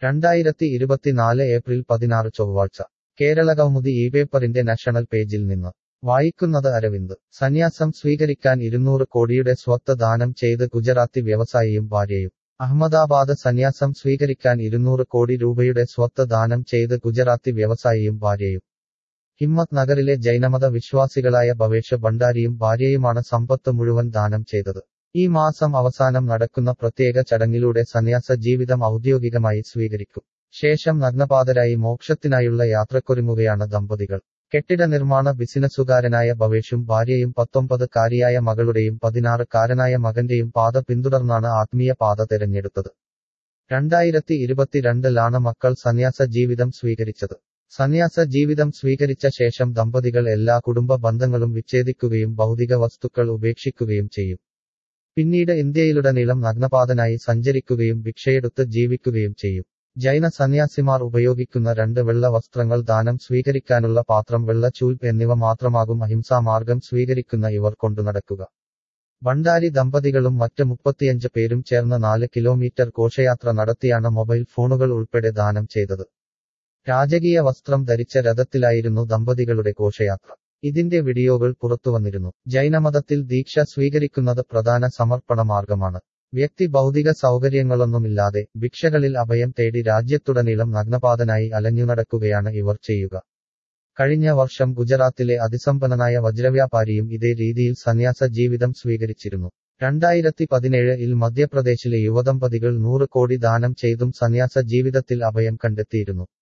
2024 April 16 ചൊവ്വാഴ്ച കേരളകൗമുദി പേപ്പറിന്റെ national പേജിൽ നിന്ന് വായിക്കുന്നത് അരവിന്ദ് സന്യാസം സ്വീകരിക്കാൻ 200 കോടിയുടെ സ്വത്ത് ദാനം ചെയ്ത് ഗുജറാത്തി വ്യവസായിയും ഭാര്യയും അഹമ്മദാബാദ് സന്യാസം സ്വീകരിക്കാൻ 200 കോടി രൂപയുടെ സ്വത്ത് ദാനം ചെയ്ത് ഗുജറാത്തി വ്യവസായിയും ഭാര്യയും ഹിമ്മത്ത് നഗറിലെ ജൈനമത വിശ്വാസികളായ ഭവേഷ് ഭണ്ഡാരിയും ഭാര്യയുമാണ് സമ്പത്ത് മുഴുവൻ ദാനം ചെയ്തത് ഈ മാസം അവസാനം നടക്കുന്ന പ്രത്യേക ചടങ്ങിലൂടെ സന്യാസ ജീവിതം ഔദ്യോഗികമായി സ്വീകരിക്കും ശേഷം നഗ്നപാതരായി മോക്ഷത്തിനായുള്ള യാത്രക്കൊരുങ്ങുകയാണ് ദമ്പതികൾ കെട്ടിട നിർമ്മാണ ബിസിനസ്സുകാരനായ ഭവേഷും ഭാര്യയും 19-കാരിയായ മകളുടെയും 16-കാരനായ മകന്റെയും പാത പിന്തുടർന്നാണ് ആത്മീയ പാത തെരഞ്ഞെടുത്തത് 2022-ലാണ് മക്കൾ സന്യാസ ജീവിതം സ്വീകരിച്ചത് സന്യാസ ജീവിതം സ്വീകരിച്ച ശേഷം ദമ്പതികൾ എല്ലാ കുടുംബ ബന്ധങ്ങളും വിച്ഛേദിക്കുകയും ഭൗതിക വസ്തുക്കൾ ഉപേക്ഷിക്കുകയും ചെയ്യും പിന്നീട് ഇന്ത്യയിലുടനീളം നഗ്നപാതനായി സഞ്ചരിക്കുകയും ഭിക്ഷയെടുത്ത് ജീവിക്കുകയും ചെയ്യും ജൈന സന്യാസിമാർ ഉപയോഗിക്കുന്ന 2 വെള്ള വസ്ത്രങ്ങൾ ദാനം സ്വീകരിക്കാനുള്ള പാത്രം വെള്ള ചൂൽപ്പ് എന്നിവ മാത്രമാകും അഹിംസാ മാർഗം സ്വീകരിക്കുന്ന ഇവർ കൊണ്ടുനടക്കുക ഭണ്ഡാരി ദമ്പതികളും മറ്റ് 35 പേരും ചേർന്ന് 4 കിലോമീറ്റർ ഘോഷയാത്ര നടത്തിയാണ് മൊബൈൽ ഫോണുകൾ ഉൾപ്പെടെ ദാനം ചെയ്തത് രാജകീയ വസ്ത്രം ധരിച്ച രഥത്തിലായിരുന്നു ദമ്പതികളുടെ ഘോഷയാത്ര ഇതിന്റെ വീഡിയോകൾ പുറത്തുവന്നിരുന്നു ജൈനമതത്തിൽ ദീക്ഷ സ്വീകരിക്കുന്നത് പ്രധാന സമർപ്പണ മാർഗമാണ് വ്യക്തി ഭൗതിക സൗകര്യങ്ങളൊന്നുമില്ലാതെ ഭിക്ഷകളിൽ അഭയം തേടി രാജ്യത്തുടനീളം നഗ്നപാതനായി അലഞ്ഞുനടക്കുകയാണ് ഇവർ ചെയ്യുക കഴിഞ്ഞ വർഷം ഗുജറാത്തിലെ അതിസമ്പന്നനായ വജ്രവ്യാപാരിയും ഇതേ രീതിയിൽ സന്യാസ ജീവിതം സ്വീകരിച്ചിരുന്നു 2017-ൽ മധ്യപ്രദേശിലെ യുവദമ്പതികൾ 100 കോടി ദാനം ചെയ്തും സന്യാസ ജീവിതത്തിൽ അഭയം കണ്ടെത്തിയിരുന്നു